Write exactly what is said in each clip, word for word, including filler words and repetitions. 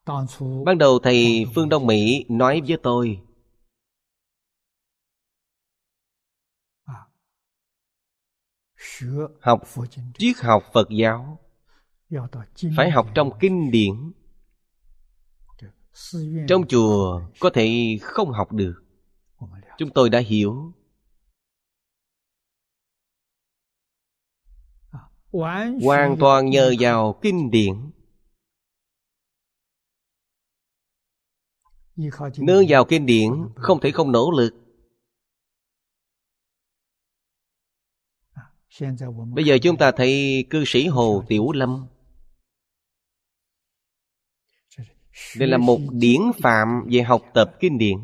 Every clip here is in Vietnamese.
Ban đầu thầy Phương Đông Mỹ nói với tôi, học triết học Phật giáo phải học trong kinh điển. Trong chùa có thể không học được. Chúng tôi đã hiểu. Hoàn toàn nhờ vào kinh điển. Nương vào kinh điển không thể không nỗ lực. Bây giờ chúng ta thấy cư sĩ Hồ Tiểu Lâm, đây là một điển phạm về học tập kinh điển.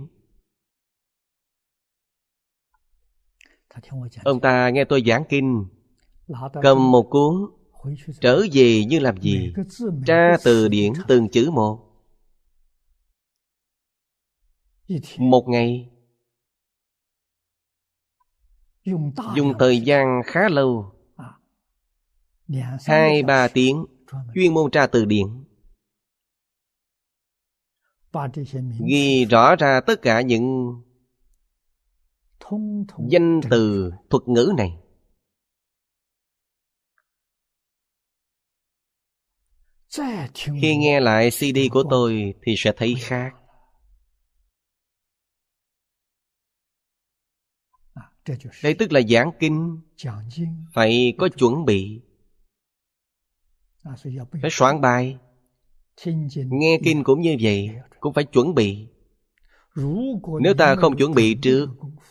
Ông ta nghe tôi giảng kinh, cầm một cuốn trở về như làm gì, tra từ điển từng chữ một. Một ngày dùng thời gian khá lâu, hai ba tiếng chuyên môn tra từ điển, ghi rõ ra tất cả những danh từ thuật ngữ này. Khi nghe lại xê đê của tôi thì sẽ thấy khác. Đây tức là giảng kinh phải có chuẩn bị, phải soạn bài. Nghe kinh cũng như vậy, cũng phải chuẩn bị. Nếu ta không chuẩn bị trước,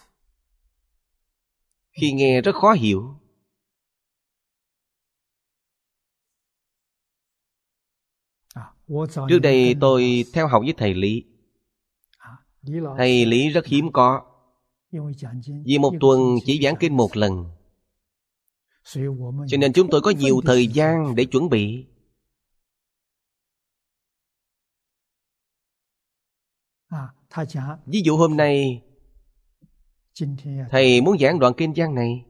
khi nghe rất khó hiểu. Trước đây tôi theo học với thầy Lý. Thầy Lý rất hiếm có, vì một tuần chỉ giảng kinh một lần, cho nên chúng tôi có nhiều thời gian để chuẩn bị. Ví dụ hôm nay thầy muốn giảng đoạn kinh văn này,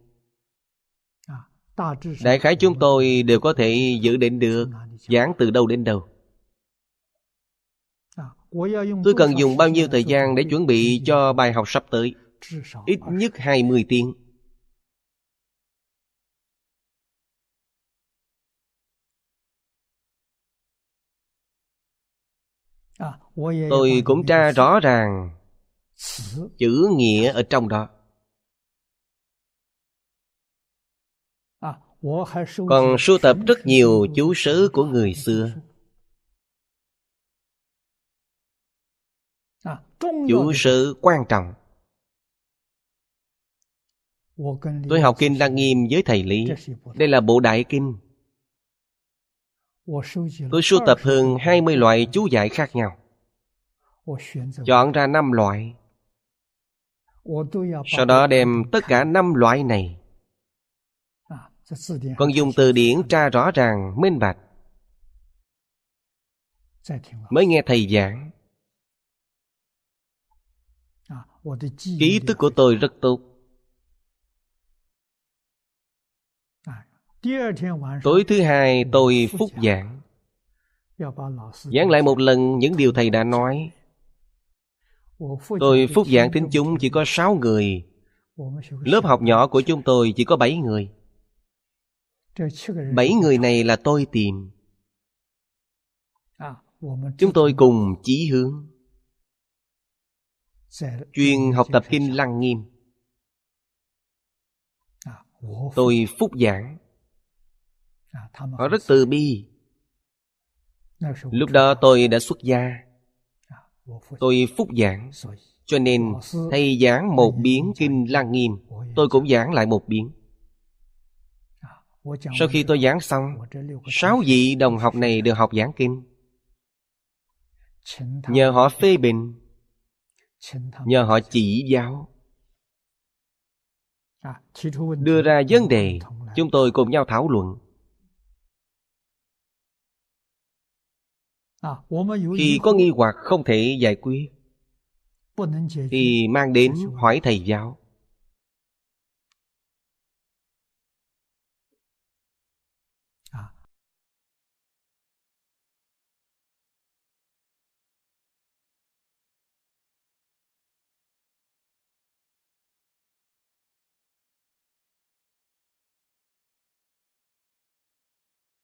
đại khái chúng tôi đều có thể dự định được giảng từ đâu đến đâu. Tôi cần dùng bao nhiêu thời gian để chuẩn bị cho bài học sắp tới? Ít nhất hai mươi tiếng. Tôi cũng tra rõ ràng chữ nghĩa ở trong đó. Còn sưu tập rất nhiều chú sớ của người xưa. Chú sớ quan trọng. Tôi học kinh Lăng Nghiêm với thầy Lý. Đây là bộ đại kinh. Tôi sưu tập hơn hai mươi loại chú giải khác nhau, chọn ra năm loại. Sau đó đem tất cả năm loại này, còn dùng từ điển tra rõ ràng, minh bạch, mới nghe thầy giảng. Ký tức của tôi rất tốt. Tối thứ hai tôi phúc giảng, giảng lại một lần những điều thầy đã nói. Tôi phúc giảng thính chúng chỉ có sáu người. Lớp học nhỏ của chúng tôi chỉ có bảy người. Bảy người này là tôi tìm. Chúng tôi cùng chí hướng, chuyên học tập kinh Lăng Nghiêm. Tôi phúc giảng. Họ rất từ bi. Lúc đó tôi đã xuất gia. Tôi phúc giảng, cho nên thầy giảng một biến kinh Lăng Nghiêm, tôi cũng giảng lại một biến. Sau khi tôi giảng xong, sáu vị đồng học này đều học giảng kinh. Nhờ họ phê bình, nhờ họ chỉ giáo, đưa ra vấn đề, chúng tôi cùng nhau thảo luận. Khi có nghi hoặc không thể giải quyết thì mang đến hỏi thầy giáo.